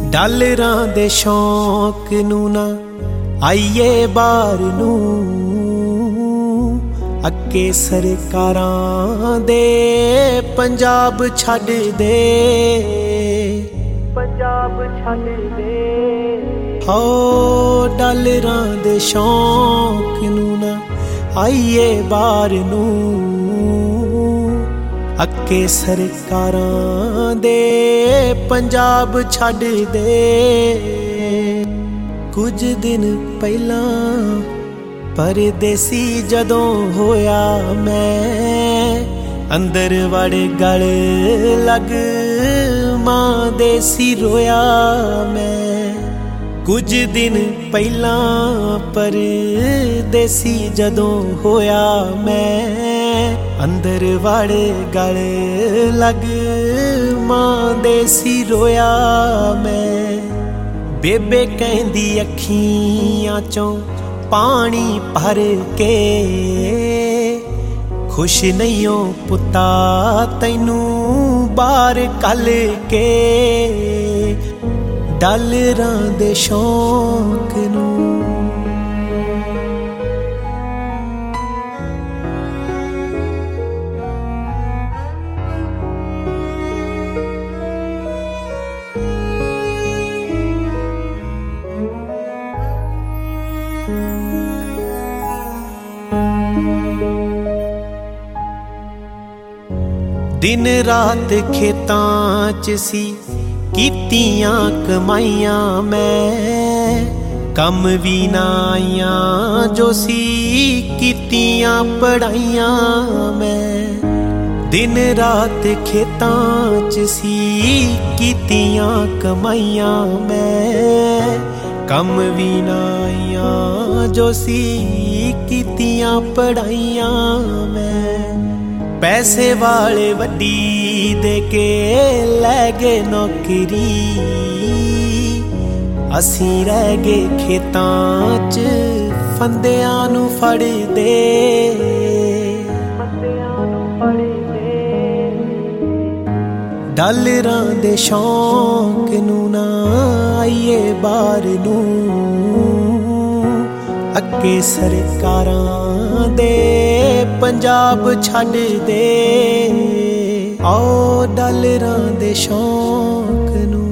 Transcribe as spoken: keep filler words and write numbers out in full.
ਡਾਲਰਾਂ ਦੇ ਸ਼ੌਕ ਨੂੰ ਨਾ ਆਈਏ ਬਾਹਰ ਨੂੰ, ਅੱਕੇ ਸਰਕਾਰਾਂ ਦੇ ਪੰਜਾਬ ਛੱਡ ਦੇ, ਪੰਜਾਬ ਛੱਡ ਦੇ। ਹੋ ਡਾਲਰਾਂ ਦੇ ਸ਼ੌਕ ਨੂੰ ਨਾ ਆਈਏ ਬਾਹਰ ਨੂੰ, ਅੱਕੇ ਸਰਕਾਰਾਂ ਦੇ ਪੰਜਾਬ ਛੱਡ ਦੇ। ਕੁਝ ਦਿਨ ਪਹਿਲਾਂ ਪਰਦੇਸੀ ਜਦੋਂ ਹੋਇਆ ਮੈਂ, ਅੰਦਰ ਵੜ ਗਲ ਲੱਗ ਮਾਂ ਦੇਸੀ ਰੋਇਆ ਮੈਂ। ਕੁਝ ਦਿਨ ਪਹਿਲਾਂ ਪਰਦੇਸੀ ਜਦੋਂ ਹੋਇਆ ਮੈਂ, ਅੰਦਰ ਵੜ ਗਲ ਲੱਗ ਮਾਂ ਦੇਸੀ ਰੋਇਆ ਮੈਂ। ਬੇਬੇ ਕਹਿੰਦੀ ਅੱਖੀਆਂ ਚੋਂ ਪਾਣੀ ਭਰ ਕੇ, ਖੁਸ਼ ਨਹੀਂ ਓ ਪੁੱਤਾ ਤੈਨੂੰ ਬਾਹਰ ਕੱਲ ਕੇ। ਡਾਲਰਾਂ ਦੇ ਸ਼ੌਕ ਨੂੰ ਦਿਨ ਰਾਤ ਖੇਤਾਂ 'ਚ ਸੀ ਕੀਤੀਆਂ ਕਮਾਈਆਂ ਮੈਂ, ਕੰਮ ਵੀ ਨਾ ਆਈਆਂ ਜੋ ਸੀ ਕੀਤੀਆਂ ਪੜ੍ਹਾਈਆਂ ਮੈਂ। ਦਿਨ ਰਾਤ ਖੇਤਾਂ 'ਚ ਸੀ ਕੀਤੀਆਂ ਕਮਾਈਆਂ ਮੈਂ, ਕੰਮ ਵੀ ਨਾ ਆਈਆਂ ਜੋ ਸੀ ਕੀਤੀਆਂ ਪੜ੍ਹਾਈਆਂ ਮੈਂ। ਪੈਸੇ ਵਾਲੇ ਵੱਡੀ ਦੇ ਕੇ ਲੈ ਗਏ ਨੌਕਰੀ, ਅਸੀਂ ਰਹਿ ਗਏ ਖੇਤਾਂ 'ਚ ਫੰਦਿਆਂ ਨੂੰ ਫੜਦੇ, ਫੰਦਿਆਂ ਨੂੰ ਫੜਦੇ। ਡਾਲਰਾਂ ਦੇ ਸ਼ੌਕ ਨੂੰ ਨਾ ਆਈਏ ਬਾਹਰ ਨੂੰ, ਅੱਗੇ ਸਰਕਾਰਾਂ ਦੇ ਪੰਜਾਬ ਛੱਡ ਦੇ। ਆਓ ਡਾਲਰਾਂ ਦੇ ਸ਼ੌਕ ਨੂੰ